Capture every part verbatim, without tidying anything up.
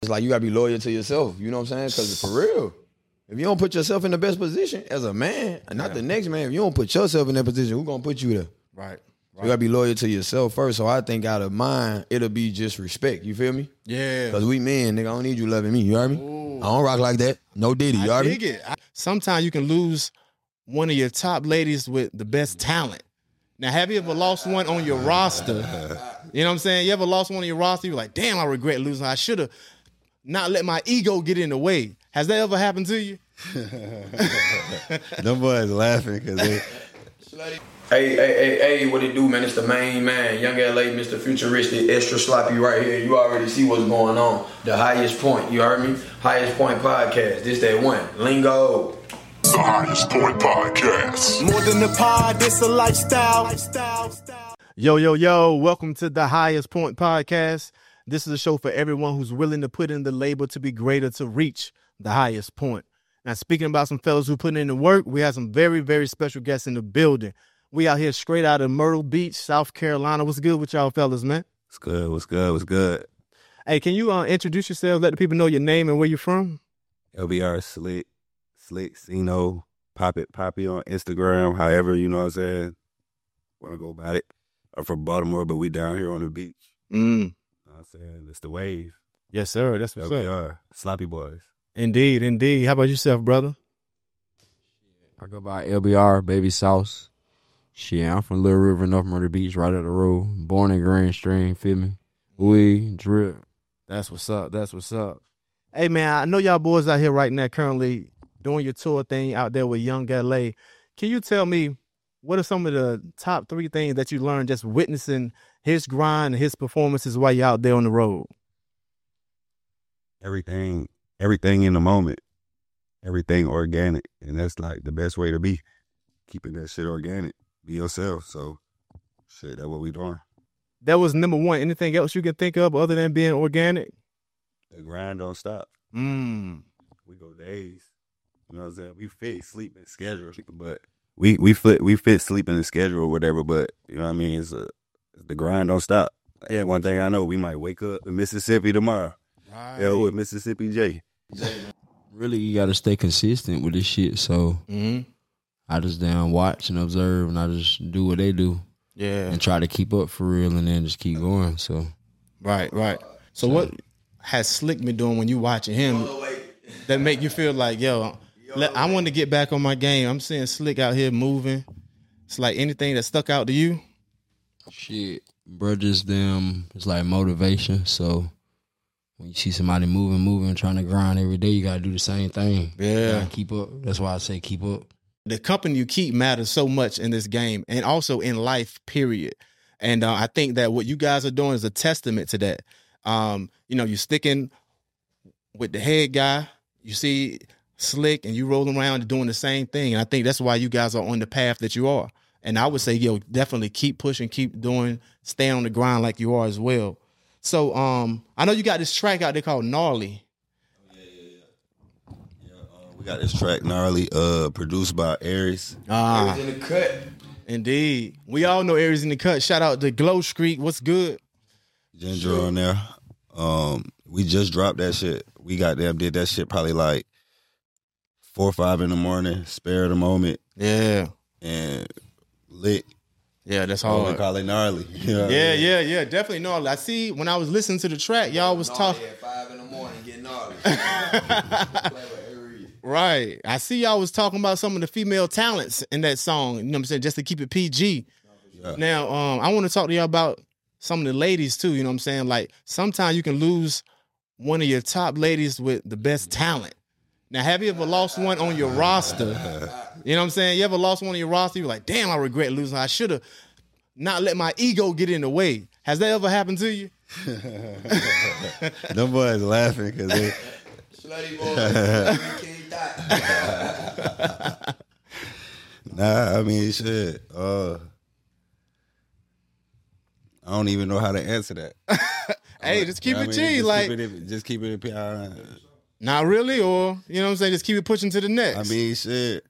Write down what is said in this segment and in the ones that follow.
it's like you gotta be loyal to yourself. You know what I'm saying? Because for real, if you don't put yourself in the best position as a man, and not yeah. the next man, if you don't put yourself in that position, who's gonna put you there? Right. right. You gotta be loyal to yourself first. So I think out of mine, it'll be just respect. You feel me? Yeah. Because we men, nigga, I don't need you loving me. You heard me? Ooh. I don't rock like that. No Diddy. You I heard dig me? it. I, sometimes you can lose one of your top ladies with the best talent. Now, have you ever lost one on your roster? You know what I'm saying? You ever lost one on your roster? You're like, damn, I regret losing. I should have not let my ego get in the way. Has that ever happened to you? Them boys laughing because they... Hey, hey, hey, hey, what it do, man? It's the main man, Young L A, Mister Futuristic, extra sloppy right here. You already see what's going on. The highest point, you heard me? Highest Point Podcast. This that one. Lingo. The Highest Point Podcast. More than a pod, it's a lifestyle. lifestyle. Yo, yo, yo, welcome to the Highest Point Podcast. This is a show for everyone who's willing to put in the labor to be greater to reach the highest point. Now, speaking about some fellas who put in the work, we have some very, very special guests in the building. We out here straight out of Myrtle Beach, South Carolina. What's good with y'all fellas, man? What's good, what's good, what's good? Hey, can you uh, introduce yourself, let the people know your name and where you're from? L B R Slick, Slick, Cino, Pop It, Poppy on Instagram, however, you know what I'm saying, want to go about it. I'm from Baltimore, but we down here on the beach. Mm. You know what I'm saying? It's the wave. Yes, sir. That's what's L B R, up. Sloppy Boys. Indeed, indeed. How about yourself, brother? I go by L B R, Baby Sauce. Shit, I'm from Little River, North Myrtle Beach, right up the road. Born in Grand Stream, feel me? We drip. That's what's up. That's what's up. Hey, man, I know y'all boys out here right now currently doing your tour thing out there with Young L A. Can you tell me what are some of the top three things that you learned just witnessing his grind and his performances while you're out there on the road? Everything, everything in the moment. Everything organic. And that's like the best way to be. Keeping that shit organic. Be yourself. So, shit, that's what we doing. That was number one. Anything else you can think of other than being organic? The grind don't stop. Mm. We go days. You know what I'm saying? We fit sleep and schedule, but we we fit we fit sleep in the schedule or whatever. But you know what I mean? It's a, the grind don't stop. Yeah, one thing I know, we might wake up in Mississippi tomorrow. Right. Yeah, with Mississippi J. Really, you got to stay consistent with this shit. So mm-hmm. I just down watch and observe, and I just do what they do. Yeah, and try to keep up for real, and then just keep going. So, right, right. So, so what has Slick been doing when you watching him that make you feel like, yo, let, I want to get back on my game? I'm seeing Slick out here moving. It's like anything that stuck out to you? Shit, bro, just them. It's like motivation. So when you see somebody moving, moving, trying to grind every day, you gotta do the same thing. Yeah, keep up. That's why I say keep up. The company you keep matters so much in this game and also in life, period. And uh, I think that what you guys are doing is a testament to that. Um, you know, you're sticking with the head guy. You see Slick and you rolling around and doing the same thing. And I think that's why you guys are on the path that you are. And I would say, yo, definitely keep pushing, keep doing, stay on the grind like you are as well. So um, I know you got this track out there called Gnarly. We got this track, Gnarly, uh, produced by Aries. Ah, Aries in the cut. Indeed. We all know Aries in the cut. Shout out to Glow Streak. What's good? Ginger sure. on there. Um, we just dropped that shit. We got them, did that shit probably like four or five in the morning, spare the moment. Yeah. And lit. Yeah, that's hard. We call it Gnarly. You know yeah, I mean? yeah, yeah, definitely gnarly. I see when I was listening to the track, y'all was talking. At five in the morning, getting gnarly. Right. I see y'all was talking about some of the female talents in that song, you know what I'm saying, just to keep it P G. Yeah. Now, um, I want to talk to y'all about some of the ladies too, you know what I'm saying? Like, sometimes you can lose one of your top ladies with the best talent. Now, have you ever lost one on your roster? You know what I'm saying? You ever lost one on your roster? You're like, damn, I regret losing. I should have not let my ego get in the way. Has that ever happened to you? Them boys laughing because they... Slutty boy, Nah, I mean, shit. Uh, I don't even know how to answer that. Hey, just keep I it mean, G. just Like, keep it, just keep it. Uh, not really, or, you know what I'm saying, just keep it pushing to the next. I mean, shit.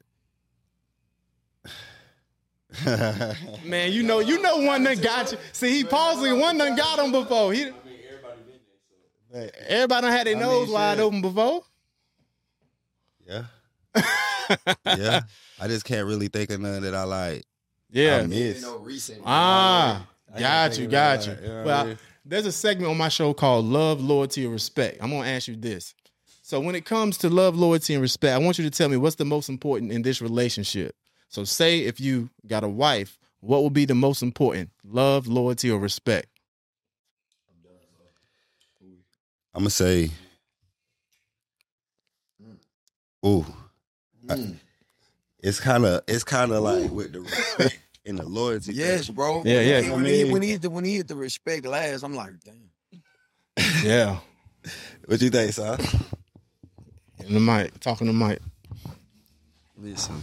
Man, you know, you know one done got you. See, he pausing, one done got him before. He, Everybody done had their I nose mean, wide shit. open before. Yeah. Yeah. I just can't really think of none that I like. Yeah. I miss. No recent. Ah, I got can't you, think got of you. that, you know what Well, I mean? there's a segment on my show called Love, Loyalty, and Respect. I'm gonna ask you this. So when it comes to love, loyalty, and respect, I want you to tell me what's the most important in this relationship. So say if you got a wife, what will be the most important? Love, loyalty, or respect? I'm gonna say, ooh, I- it's kind of it's kind of like with the respect and the loyalty. Yes, bro. Yeah, yeah. When, he, when he hit the when he hit the respect last, I'm like, damn. Yeah. What you think, son? In the mic, talking to Mike. Listen.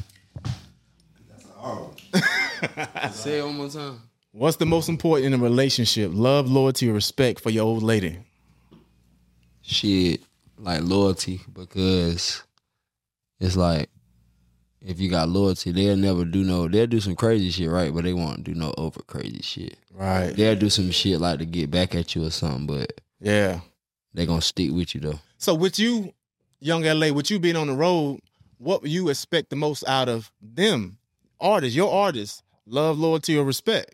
Say it one more time. What's the most important in a relationship? Love, loyalty, or respect for your old lady? Shit, like loyalty, because it's like if you got loyalty, they'll never do no. They'll do some crazy shit, right? But they won't do no over crazy shit. Right. They'll do some shit like to get back at you or something, but Yeah. they gonna stick with you though. So with you, Young L A, with you being on the road, what would you expect the most out of them? Artists, your artists, love, loyalty, or respect?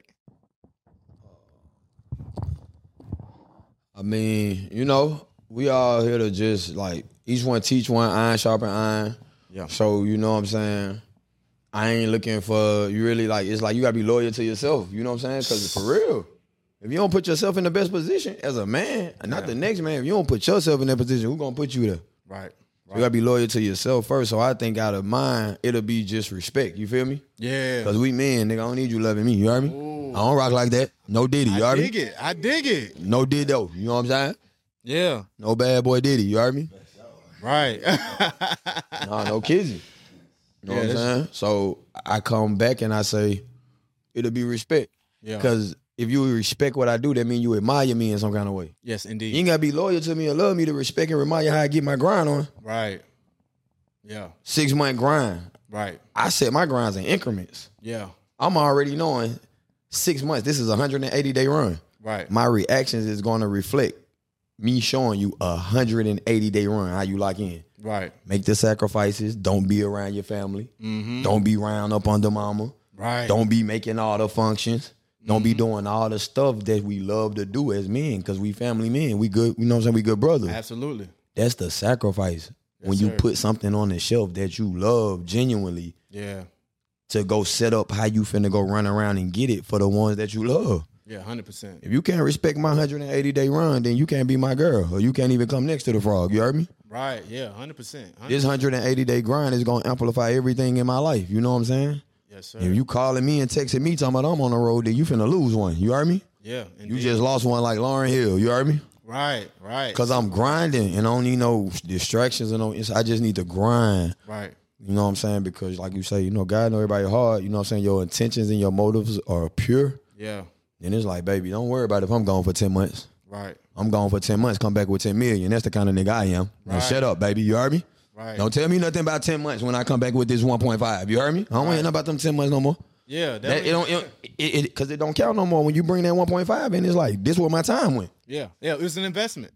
I mean, you know, we all here to just like each one teach one, iron sharpen iron. Yeah. So you know what I'm saying? I ain't looking for you really like it's like you gotta be loyal to yourself. You know what I'm saying? Because for real, if you don't put yourself in the best position as a man, and not Yeah. the next man, if you don't put yourself in that position, who gonna put you there? Right. You gotta be loyal to yourself first. So I think out of mine, it'll be just respect. You feel me? Yeah. Cause we men, nigga, I don't need you loving me. You heard me? I don't rock like that. No Diddy. You I heard dig me? it. I dig it. No Diddo. You know what I'm saying? Yeah. No bad boy Diddy. You heard me? Right. No, no Kizzy. You know Yeah, what I'm that's- saying? So I come back and I say, it'll be respect. Yeah. Because if you respect what I do, that means you admire me in some kind of way. Yes, You indeed. ain't gotta be loyal to me and love me to respect and remind you how I get my grind on. Right. Yeah. Six month grind. Right. I set my grinds in increments. Yeah. I'm already knowing six months. This is a one hundred eighty day run. Right. My reactions is going to reflect me showing you a one hundred eighty day run, how you lock in. Right. Make the sacrifices. Don't be around your family. Mm-hmm. Don't be round up under mama. Right. Don't be making all the functions. Don't be doing all the stuff that we love to do as men because we family men. We good, you know what I'm saying? We good brothers. Absolutely. That's the sacrifice. When you sir. put something on the shelf that you love genuinely Yeah. to go set up how you finna go run around and get it for the ones that you love. Yeah, one hundred percent. If you can't respect my one hundred eighty day run, then you can't be my girl or you can't even come next to the frog. You heard me? Right. Yeah, one hundred percent. This one hundred eighty day grind is going to amplify everything in my life. You know what I'm saying? Yes, sir. If you calling me and texting me talking about I'm on the road, then you finna lose one. You heard me? yeah. You Indeed. just lost one like Lauryn Hill. You heard me? Right. Right. Because I'm grinding and I don't need no distractions. And no, it's- I just need to grind. Right. You know what I'm saying? Because like you say, you know, God know everybody hard. You know what I'm saying? Your intentions and your motives are pure. Yeah. And it's like, baby, don't worry about it if I'm gone for ten months. Right. I'm gone for ten months, come back with ten million. That's the kind of nigga I am. Now Right. shut up, baby. You heard me? Right. Don't tell me nothing about ten months when I come back with this one point five. You heard me? I don't want to hear nothing about them ten months no more. Yeah. That, That, it don't, it, it, it, Cause it don't count no more when you bring that one point five in. It's like, this where my time went. yeah. Yeah. It was an investment.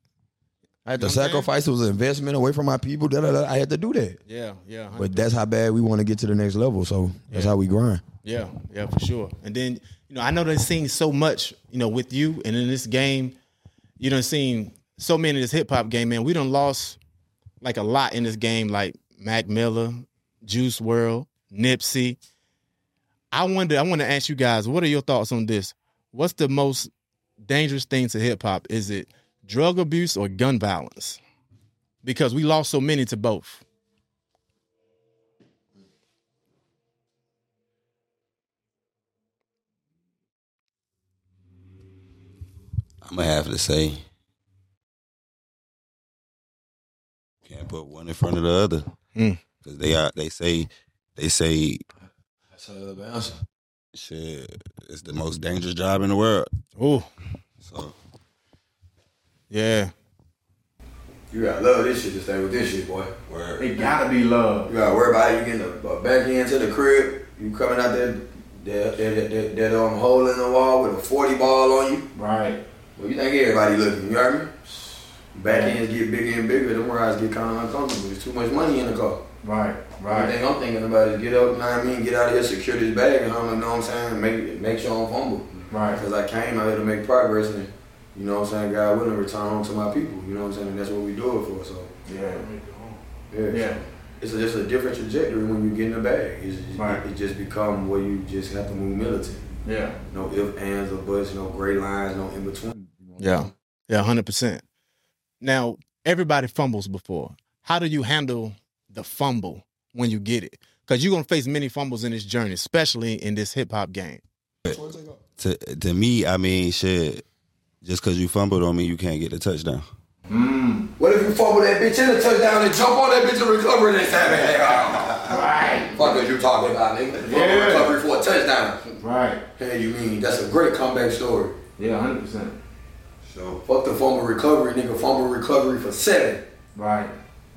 I had to You know what I'm saying? sacrifice. It was an investment away from my people. Da, da, da. I had to do that. Yeah. Yeah. one hundred percent. But that's how bad we want to get to the next level. So that's how we grind. Yeah, yeah, for sure. And then, you know, I know they've seen so much, you know, with you and in this game, you done seen so many in this hip hop game, man. We done lost like a lot in this game, like Mac Miller, Juice world, Nipsey. I wonder, I want to ask you guys, what are your thoughts on this? What's the most dangerous thing to hip hop? Is it drug abuse or gun violence? Because we lost so many to both. I'm gonna have to say, can't put one in front of the other Mm. because they are. They say, they say, That's a answer. shit, it's the most dangerous job in the world. Oh, So yeah. You gotta love this shit to stay with this shit, boy. word. It gotta be love. You gotta worry about how you getting a, a back end to the crib. You coming out there, that that that, that um, hole in the wall with a forty ball on you. Right. Well, you think everybody looking? You heard me? Back ends get bigger and bigger, them rides get kind of uncomfortable. There's too much money in the car. Right, right. The thing I'm thinking about is get up, you know what I mean, get out of here, secure this bag, and I'm, you know what I'm saying, make make sure I don't fumble. Right. Because I came out here to make progress, and you know what I'm saying, God willing, return home to my people. You know what I'm saying, and that's what we do it for. So Yeah. yeah, Yeah. it's a, just a different trajectory when you get in the bag. It's just, Right. It just become where you just have to move militant. Yeah. No ifs, ands, or buts, no gray lines, no in between. Yeah. Yeah, one hundred percent. Now, everybody fumbles before. How do you handle the fumble when you get it? Because you're going to face many fumbles in this journey, especially in this hip-hop game. To to me, I mean, shit. Just because you fumbled on me, you can't get the touchdown. Mm. What if you fumble that bitch in a touchdown and jump on that bitch and recover it and say, man, nigga, Right. fuck is you talking about, nigga? Fumble Yeah. recovery for a touchdown. Right. Hey, you mean that's a great comeback story. Yeah, one hundred percent. So fuck the fumble recovery, nigga. Fumble recovery for seven. Right.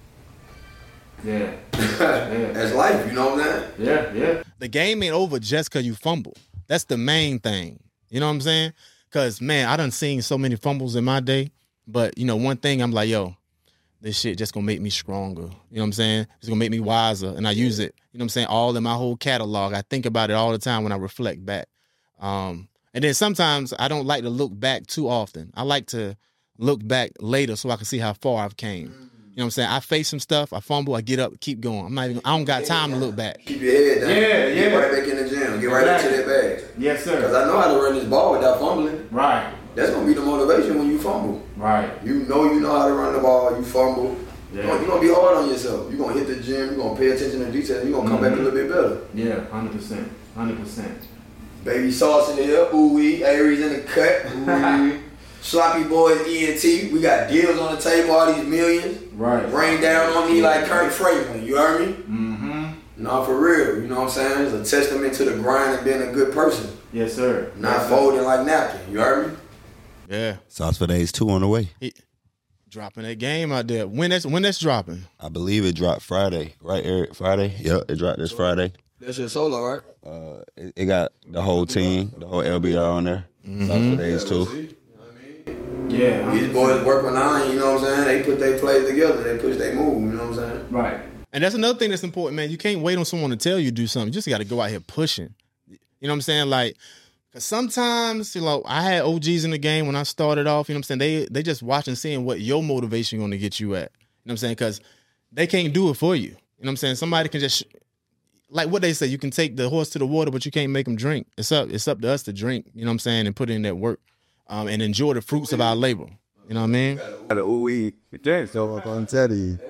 Yeah. Yeah. That's life, you know what I'm saying? Yeah, yeah. The game ain't over just because you fumble. That's the main thing. You know what I'm saying? Because, man, I done seen so many fumbles in my day. But, you know, one thing I'm like, yo, this shit just going to make me stronger. You know what I'm saying? It's going to make me wiser. And I use it, you know what I'm saying, all in my whole catalog. I think about it all the time when I reflect back. Um, and then sometimes I don't like to look back too often. I like to look back later so I can see how far I've came. You know what I'm saying? I face some stuff, I fumble, I get up, keep going. I'm not even, I don't got time to look back. Keep your head down. Yeah, Get yeah. right back in the gym. Get right Exactly. into that bag. Yes, Because sir. I know how to run this ball without fumbling. Right. That's going to be the motivation when you fumble. Right. You know you know how to run the ball, you fumble. Yeah. You're going to be hard on yourself. You're going to hit the gym, you're going to pay attention to details, you're going to come Mm-hmm. back a little bit better. Yeah, one hundred percent. one hundred percent. Baby sauce in the hill, ooh wee, Aries in the cut, ooh wee. Sloppy boys, E and T, we got deals on the table, all these millions. Right. Rain down on me like Kirk Franklin, you heard me? Mm-hmm. No, for real, you know what I'm saying? It's a testament to the grind and being a good person. Yes, sir. Not yes, sir. folding like napkin, you heard me? Yeah. Sauce for Days two on the way. He, dropping that game out there. When that's, when that's dropping? I believe it dropped Friday, right, Eric? Friday? Yep, it dropped this Friday. That's your solo, right? Uh, it, it got the whole team, the whole L B R on there. Sauce for Days two. Yeah. These boys work when I, you know what I'm saying? They put their plays together, they push their move, you know what I'm saying? Right. And that's another thing that's important, man. You can't wait on someone to tell you to do something. You just got to go out here pushing. You know what I'm saying? Like, cause sometimes, you know, I had O Gs in the game when I started off. You know what I'm saying? They they just watching, seeing what your motivation going to get you at. You know what I'm saying? Because they can't do it for you. You know what I'm saying? Somebody can just, like what they say, you can take the horse to the water, but you can't make them drink. It's up. It's up to us to drink. You know what I'm saying? And put in that work, um, and enjoy the fruits of our labor. You know what I mean? Got a ooh wee. So I'm gonna tell you.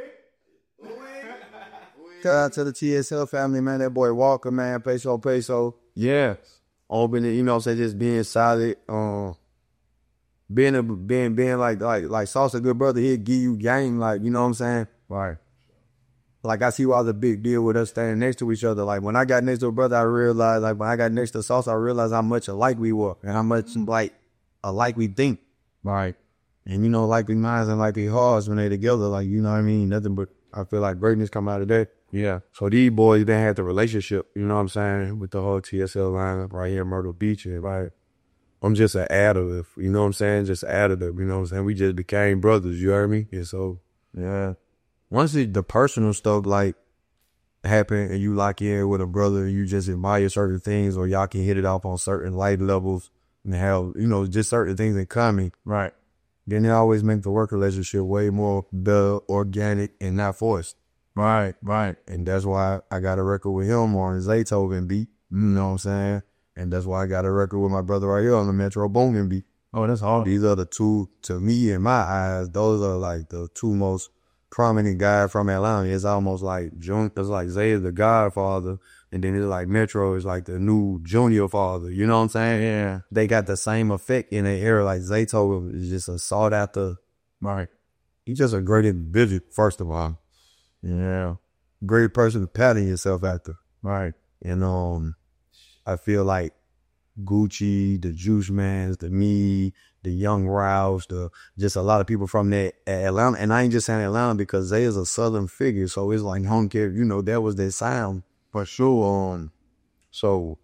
Shout out to the T S L family, man. That boy Walker, man. Peso, peso. Yeah. Open it, you know what I'm saying? Just being solid. Um, being a being being like like like Sauce a good brother. He'll give you game, like, you know what I'm saying? Right. Like, I see why it's a big deal with us standing next to each other. Like, when I got next to a brother, I realized, like, when I got next to Sauce, I realized how much alike we were and how much, like, alike we think. Right. And, you know, likely minds and likely hearts when they together, like, you know what I mean? Nothing but, I feel like greatness come out of that. Yeah. So these boys, they had the relationship, you know what I'm saying, with the whole T S L lineup right here in Myrtle Beach. And, like, I'm just an additive, you know what I'm saying? Just additive, you know what I'm saying? We just became brothers, you heard me? And so, yeah. Once it, the personal stuff, like, happen and you lock in with a brother and you just admire certain things, or y'all can hit it off on certain light levels and have, you know, just certain things in common. Right. Then it always make the work relationship way more better, organic, and not forced. Right, right. And that's why I got a record with him on his Zaytoven beat. You know what I'm saying? And that's why I got a record with my brother right here on the Metro Boomin beat. Oh, that's hard. These are the two, to me, in my eyes, those are like the two most prominent guys from Atlanta. It's almost like June, it's like Zay is the godfather, and then it's like Metro is like the new junior father. You know what I'm saying? Yeah. They got the same effect in the era. Like Zaytoven is just a sought after. Right. He's just a great individual, first of all. Yeah. Great person to pattern yourself after. Right. And um, I feel like Gucci, the Juice Mans, the me, the Young Rouse, the just a lot of people from that Atlanta. And I ain't just saying Atlanta because Zay is a Southern figure, so it's like, I don't care, you know, that was their sound for sure. Um, so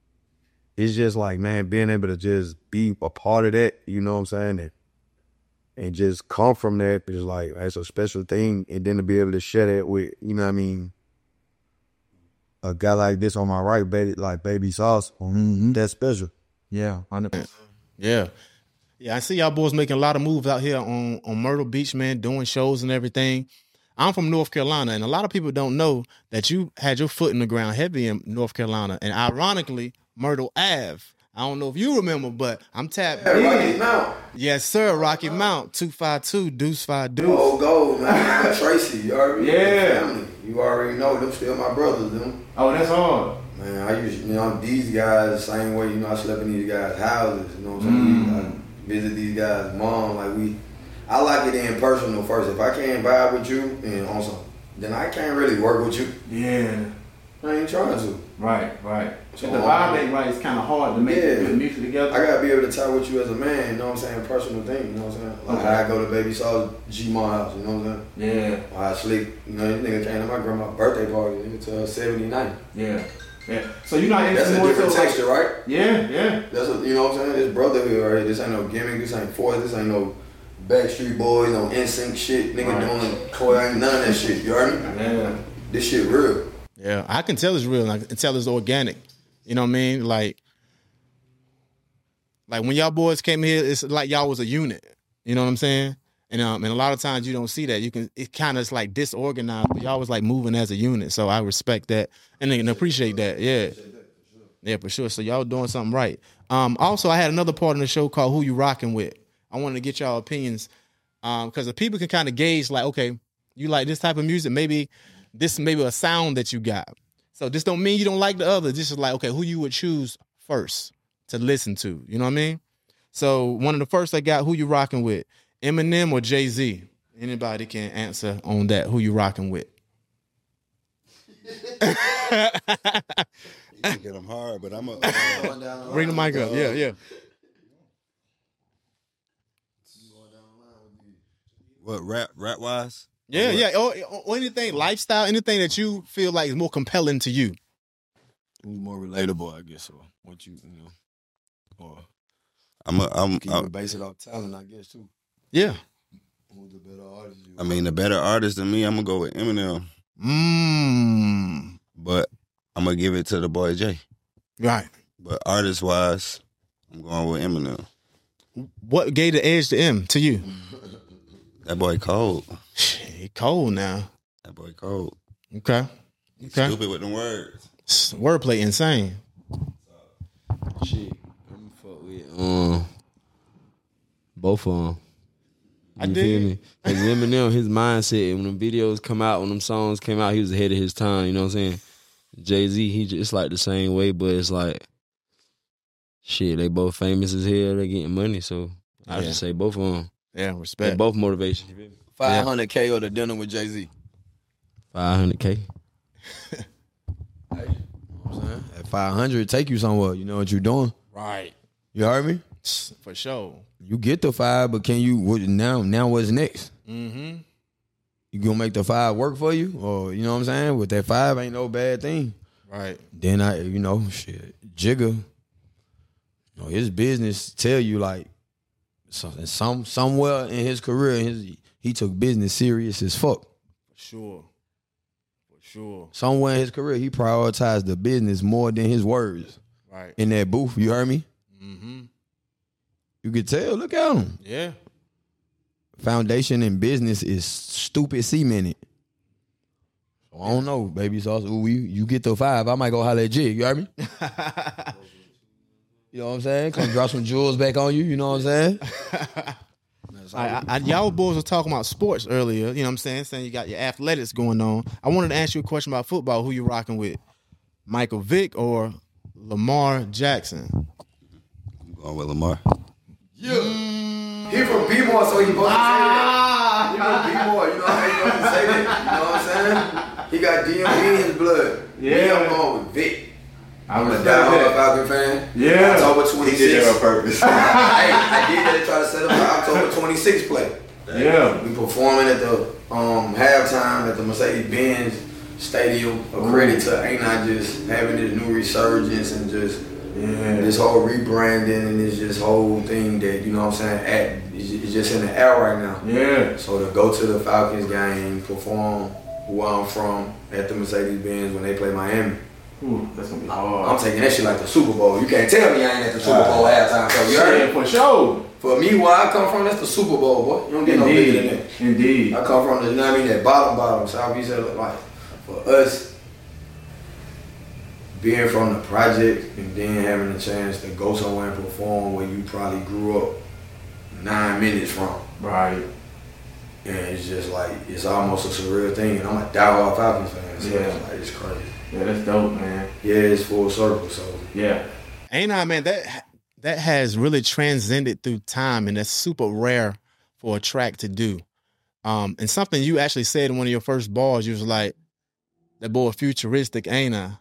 it's just like, man, being able to just be a part of that, you know what I'm saying? And and just come from that, it's like, it's a special thing. And then to be able to share that with, you know what I mean, a guy like this on my right, baby, like Baby Sauce, mm-hmm. that's special. Yeah, one hundred percent. Yeah. Yeah, I see y'all boys making a lot of moves out here on, on Myrtle Beach, man, doing shows and everything. I'm from North Carolina, and a lot of people don't know that you had your foot in the ground heavy in North Carolina. And ironically, Myrtle Ave. I don't know if you remember, but I'm tapped Yeah, in. Rocky Mount. Yes, sir. Rocky Mount, two five two, Deuce five Deuce. Oh, go, man. Tracy, you already Yeah. family. You already know them still my brothers, them. Oh, that's hard. Man, I used, you know, these guys the same way, you know, I slept in these guys' houses, you know what I'm saying? Mm. I visit these guys' mom, like we, I like it in personal first. If I can't vibe with you and on some, then I can't really work with you. Yeah. I ain't trying to. Right, right. So, If the vibe ain't right, it's kind of hard to make Yeah. good music together. I gotta be able to talk with you as a man, you know what I'm saying? Personal thing, you know what I'm saying? Like Okay. how I go to Baby Sauce G-Ma house, you know what I'm saying? Yeah, Or how I sleep, you know, this nigga came to my grandma's birthday party, nigga, to her seventy-nine. yeah, yeah. So you're not That's into a more different so like- texture, right? Yeah, yeah. That's what, you know what I'm saying? This brotherhood right here. This ain't no gimmick. This ain't force. This ain't no Backstreet Boys, no N Sync shit. Nigga Right. doing Koi, ain't none of that shit. You heard me? Yeah. This shit real. Yeah, I can tell it's real. And I can tell it's organic. You know what I mean? Like, like when y'all boys came here, it's like y'all was a unit. You know what I'm saying? And um, and a lot of times you don't see that. You can it kind of is like disorganized, but y'all was like moving as a unit. So I respect that and, and appreciate that. Yeah, yeah, for sure. So y'all doing something right. Um, also I had another part in the show called "Who You Rocking With." I wanted to get y'all opinions um, because the people can kind of gauge like, okay, you like this type of music, maybe this maybe a sound that you got. So this don't mean you don't like the other. This is like, okay, who you would choose first to listen to. You know what I mean? So one of the first I got, who you rocking with? Eminem or Jay-Z? Anybody can answer on that. Who you rocking with? You can get them hard, but I'm a. Uh, Bring the mic up. Yeah, yeah. what rap rap wise? Yeah, yeah. Or, or anything, lifestyle, anything that you feel like is more compelling to you. Who's more relatable, I guess, or what you, you know, or I'm a, I'm. can you base it off talent, I guess, too. Yeah. Who's the better artist? You I mean, the better artist than me, I'm gonna go with Eminem. Mmm. But I'm gonna give it to the boy Jay. Right. But artist wise, I'm going with Eminem. What gave the edge to M to you? That boy cold. He cold now. That boy cold. Okay. Okay. Stupid with them words. Wordplay insane. Shit, I'm fuck with um both of them. I You dig feel it. me? Cause Eminem, his mindset when the videos come out, when them songs came out, he was ahead of his time. You know what I'm saying? Jay Z, he just like the same way, but it's like shit. They both famous as hell. They getting money, so I Yeah. just say both of them. Yeah, They respect. both motivation. You feel me? five hundred K or the dinner with Jay-Z. five hundred K. You know what I'm saying? At five hundred, take you somewhere. You know what you're doing. Right. You heard me? For sure. You get the five, but can you, what, now, now what's next? Mm-hmm. You gonna make the five work for you? Or, you know what I'm saying? With that five ain't no bad thing. Right. Then I, you know, shit, Jigga, you know, his business tell you like something, some somewhere in his career, his he took business serious as fuck. For sure. For sure. Somewhere in his career, he prioritized the business more than his words Right. in that booth. You heard me? Mm-hmm. You could tell. Look at him. Yeah. Foundation in business is stupid cemented. So I don't know, baby. So we you get the five, I might go holler at Jig. You heard me? You know what I'm saying? Come drop some jewels back on you. You know what I'm saying? I, I, I, y'all boys were talking about sports earlier. You know what I'm saying? Saying you got your athletics going on. I wanted to ask you a question about football. Who you rocking with? Michael Vick or Lamar Jackson? I'm going with Lamar. Yeah. He from B-More, so he supposed to say that. He from B-More, you know how he supposed to say that? You know what I'm saying? He got D M V in his blood. Yeah. Me, I'm going with Vic. I'm a respect diehard that. Falcon fan. Yeah. October twenty-sixth. He did that on purpose. Hey, I did that to try to set up the October twenty-sixth play. Yeah. We performing at the um, halftime at the Mercedes-Benz Stadium. A credit to ain't not just having this new resurgence and just Yeah. this whole rebranding and this just whole thing that, you know what I'm saying, at it's, it's just in the air right now. Yeah. So to go to the Falcons game, perform where I'm from at the Mercedes-Benz when they play Miami. Ooh, that's gonna be hard. I'm taking that shit like the Super Bowl. You can't tell me I ain't at the Super Bowl halftime show. You heard Yeah, me? for sure. For me, where I come from, that's the Super Bowl, boy. You don't get no bigger than Indeed. that. Indeed. I come from the, you know what I mean, that bottom, bottom, Southeast L A. Like, for us, being from the project and then having a chance to go somewhere and perform where you probably grew up nine minutes from. Right. And it's just like, it's almost a surreal thing. And I'm a diehard Falcons fan, so Yeah. it's like, it's crazy. Yeah, that's dope, man. Yeah, it's full circle, so. Yeah. Ain't I, man, that that has really transcended through time, and that's super rare for a track to do. Um, and something you actually said in one of your first bars, you was like, that boy futuristic, ain't I?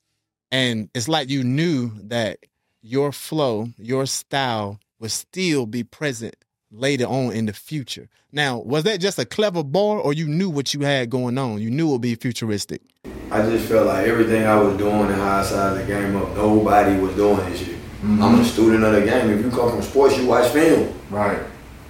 And it's like you knew that your flow, your style would still be present later on in the future. Now, was that just a clever bar, or you knew what you had going on? You knew it would be futuristic? I just felt like everything I was doing and how I sized the game up, nobody was doing this shit. Mm-hmm. I'm a student of the game. If you come from sports, you watch film. Right.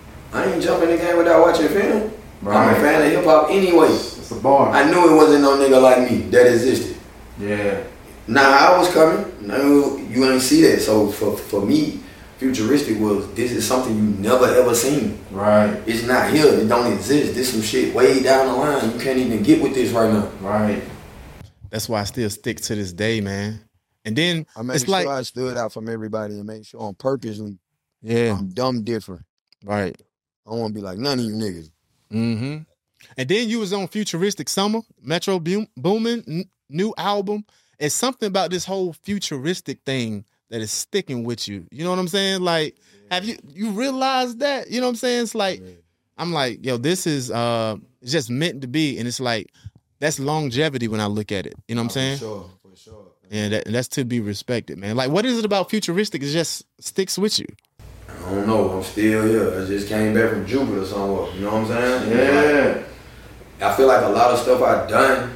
I ain't jumping in the game without watching film. Right. I'm a fan of hip hop anyway. It's a bar. I knew it wasn't no nigga like me that existed. Yeah. Now I was coming. No, you ain't see that. So for for me, futuristic was this is something you never ever seen. Right. It's not here. It don't exist. This some shit way down the line. You can't even get with this right now. Right. That's why I still stick to this day, man. And then I made it's sure like, I stood out from everybody and made sure on purposely yeah, I'm dumb different. right. I don't want to be like none of you niggas. Mm-hmm. And then you was on Futuristic Summer, Metro Boom, Boomin, n- new album. It's something about this whole futuristic thing that is sticking with you. You know what I'm saying? Like, have you you realized that? You know what I'm saying? It's like, I'm like, yo, this is uh just meant to be. And it's like, that's longevity when I look at it. You know what I'm saying? For sure, for sure. And that, that's to be respected, man. Like, what is it about futuristic? It just sticks with you. I don't know. I'm still here. I just came back from Jupiter somewhere. You know what I'm saying? Yeah. Like, I feel like a lot of stuff I've done,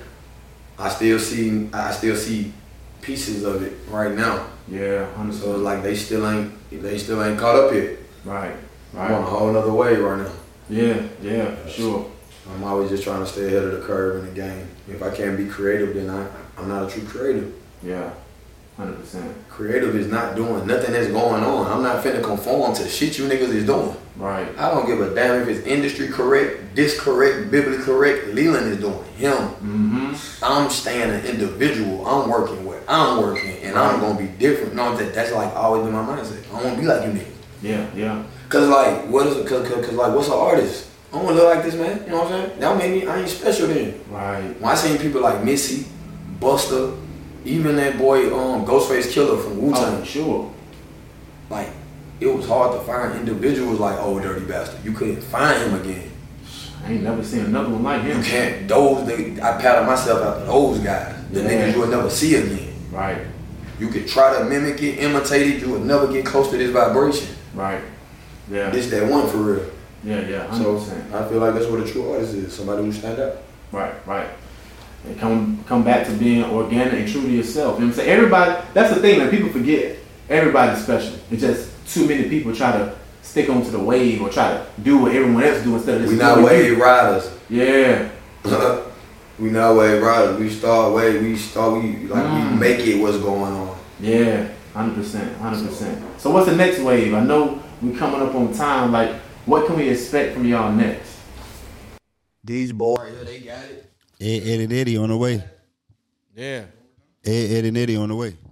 I still see. I still see pieces of it right now. Yeah. So it's like they still ain't. They still ain't caught up yet. Right. I'm on a Right. whole other way right now. Yeah. Yeah. For sure. I'm always just trying to stay ahead of the curve in the game. If I can't be creative, then I, I'm not a true creative. Yeah. Hundred percent. Creative is not doing nothing that's going on. I'm not finna conform to the shit you niggas is doing. Right. I don't give a damn if it's industry correct, this correct, biblically correct. Leland is doing him. Mm-hmm. I'm staying an individual. I'm working where I'm working, and I'm gonna be different. No, that that's like always been my mindset. I don't wanna be like you niggas. Yeah. Yeah. Cause like, what is it? Cause, cause, cause like, what's an artist? I don't wanna look like this, man. You know what I'm saying? That made me. I ain't special then. Right. When I seen people like Missy, Busta, even that boy um, Ghostface Killer from Wu-Tang, Oh, sure. like it was hard to find individuals like Oh Dirty Bastard. You couldn't find him again. I ain't never seen another one like him. You can't. Those they, I patterned myself after those guys. The Yeah. niggas you would never see again. Right. You could try to mimic it, imitate it. You would never get close to this vibration. Right. Yeah. This that one for real. Yeah. Yeah. Hundred So percent. I feel like that's what a true artist is. Somebody who stand out. Right, right. And come come back to being organic and true to yourself. You know what I'm saying? Everybody, that's the thing that people forget. Everybody's special. It's just too many people try to stick onto the wave or try to do what everyone else do instead of just We not doing wave you. riders. Yeah. We not wave riders. We start wave. We start. We like Mm. we make it. What's going on? Yeah. Hundred percent. Hundred percent. So what's the next wave? I know we coming up on time. Like, what can we expect from y'all next? These boys. Yeah, they got it. Ed, Ed and Eddie on the way. Yeah. Ed, Ed and Eddie on the way.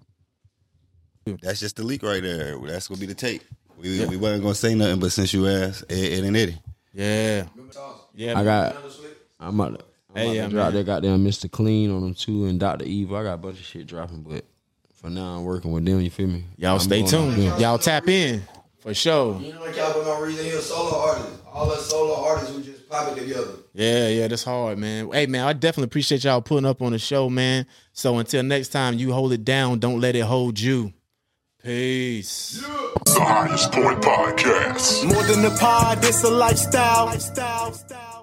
That's just the leak right there. That's gonna be the tape. We we wasn't gonna say nothing, but since you asked, Ed, Ed and Eddie. Yeah. Yeah. I got. I'm about to, I'm Hey, about yeah, to drop man. that goddamn Mister Clean on them too, and Doctor Evil. I got a bunch of shit dropping, but for now I'm working with them. You feel me? Y'all I'm stay going tuned. out there. Y'all tap in for sure. You know, like y'all for no reason, he a solo artist. All us solo artists who just pop it together. Yeah, yeah, that's hard, man. Hey, man, I definitely appreciate y'all putting up on the show, man. So until next time, you hold it down. Don't let it hold you. Peace. The Highest Point Podcast. More than a pod, it's a lifestyle. lifestyle.